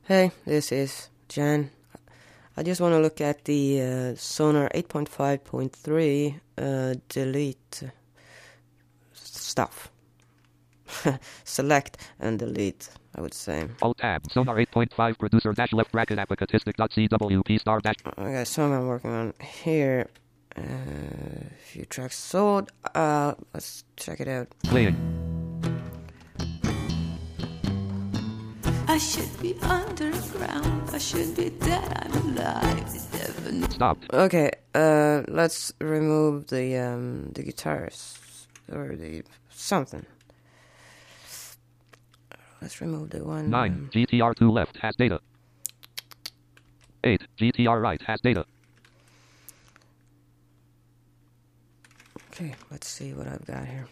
Hey, this is Jan. I just want to look at the Sonar 8.5.3 delete stuff. Select and delete, I would say. Alt-Tab, Sonar 8.5 producer dash left bracket apocalyptic.cwp star dash. Okay, so I'm working on here. A few tracks sold. Let's check it out. Playing. I should be underground. I should be dead. I'm alive. Stopped. Okay, let's remove the guitars or the something. Let's remove the one. 9. GTR2 left has data. 8. GTR right has data. Okay, let's see what I've got here.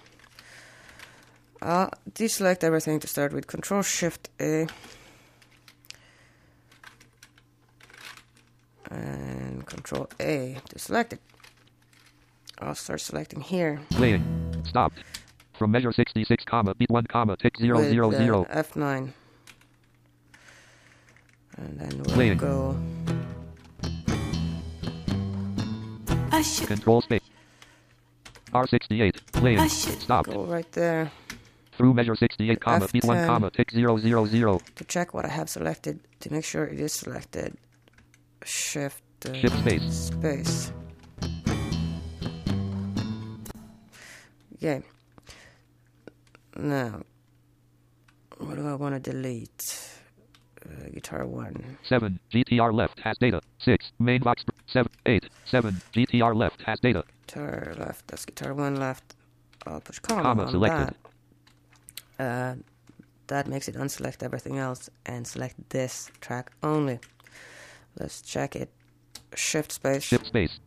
Deselect everything to start with. Control Shift A. And Control A to select it. I'll start selecting here. Playing. Stopped. From measure 66, beat 1, tick 0, with 0, 0. F9. And then we'll Playing. go. I should Control space. R68. Playing. I should Stopped. Go right there Through measure 68, beat 1, F10. tick 0, 0, 0. to check what I have selected to make sure it is selected. Shift Shift space. space. Okay. Now, what do I want to delete? Guitar 1. 7. GTR left has data. 6. Main box. 7. 8. 7. GTR left has data. Guitar left. That's guitar 1 left. I'll push comma on Selected. that. That makes it unselect everything else and select this track only. Let's check it. Shift space. Shift space.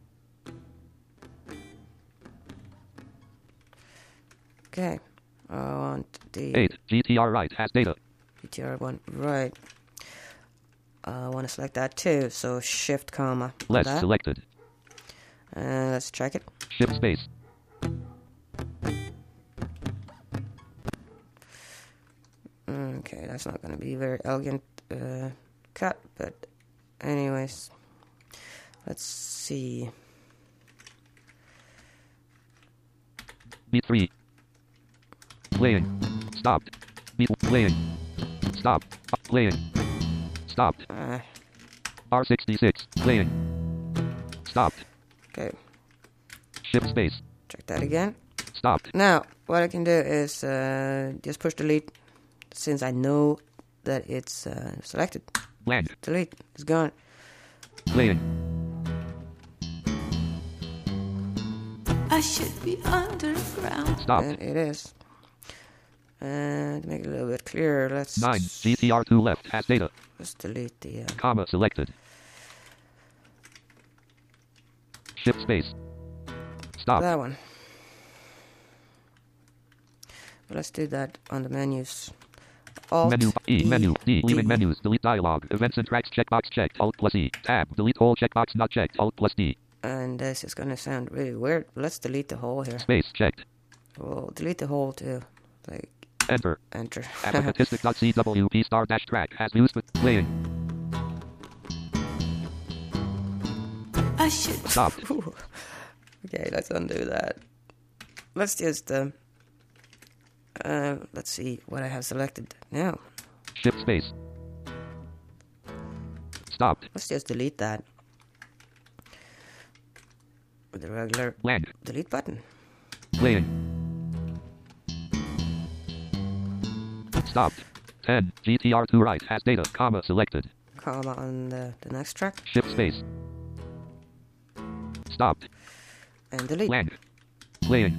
Okay. I want the 8. GTR right has data. GTR 1 right. I want to select that too. So shift comma. Less that. selected. And let's check it. Shift space. Okay, that's not going to be very elegant cut, but anyways, let's see. Beat 3. Playing. Stopped. Beat playing. Stopped. Playing. Stopped. R66. Playing. Stopped. Okay, Shift space. check that again. Stopped. Now, what I can do is just push delete, since I know that it's selected. Blank. Delete, it's gone. Playing. I should be underground. Stopped. And it is. And to make it a little bit clearer, let's 9. GTR2 left has data. let's delete the Selected. Shift space. Stop. that one. But let's do that on the menus. Alt Menu E. Menu D. Leaving menus. Delete dialog. Events and tracks checkbox checked. Alt plus E. Tab. Delete whole checkbox not checked. Alt plus D. And this is gonna sound really weird. Let's delete the whole here. Space checked. We'll delete the whole too. Like Enter. enter. Apocalyptic.cwp star dash track has used with playing. I should Stop. Okay, let's undo that. Let's just let's see what I have selected now. Shift space. Stopped. Let's just delete that with the regular Blank. delete button. Playing. Stopped. 10. GTR2 right has data. Selected. Comma on the next track Shift space. Stopped. and delete. Blank. Playing.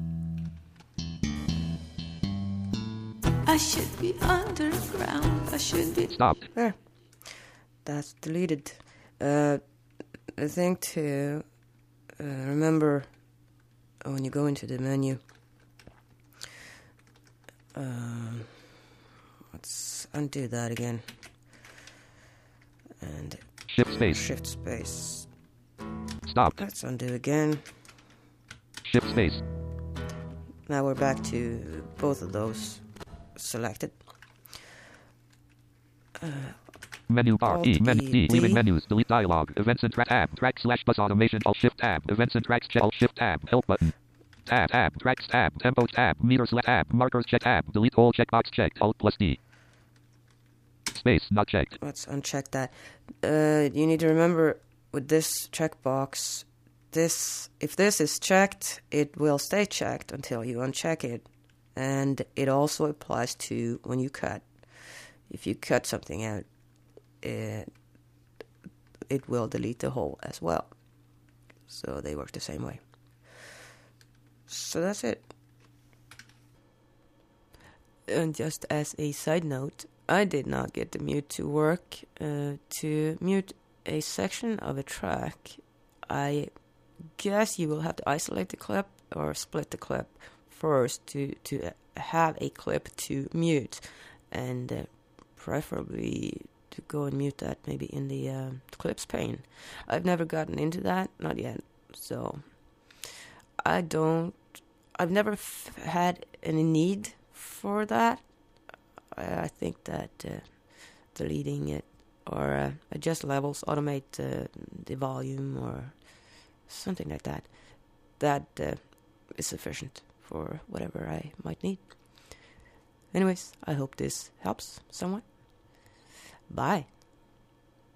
I should be underground. I should be Stopped. There. That's deleted. The thing to remember when you go into the menu. Let's undo that again. And Shift space. shift space. Stopped. Let's undo again. Shift space. Now we're back to both of those selected. Menu bar. Alt E. Menu. E, D. D. Leaving menus. Delete dialog. Events and track tab. Track slash bus automation. Alt shift tab. Events and tracks. Alt shift tab. Help button. Tab. Tab. Tracks tab. Tempos tab. Meter select tab. Markers check tab. Delete all checkbox checked. Alt plus D. Space not checked. Let's uncheck that. You need to remember with this checkbox, if this is checked, it will stay checked until you uncheck it. And it also applies to when you cut. If you cut something out, it will delete the whole as well. So they work the same way. So that's it. And just as a side note, I did not get the mute to work. To mute a section of a track, I guess you will have to isolate the clip or split the clip first to have a clip to mute, and preferably to go and mute that maybe in the clips pane. I've never gotten into that, not yet. So I've never had any need for that. I think that deleting it or adjust levels, automate the volume or something like that, that is sufficient for whatever I might need. Anyways, I hope this helps someone. Bye.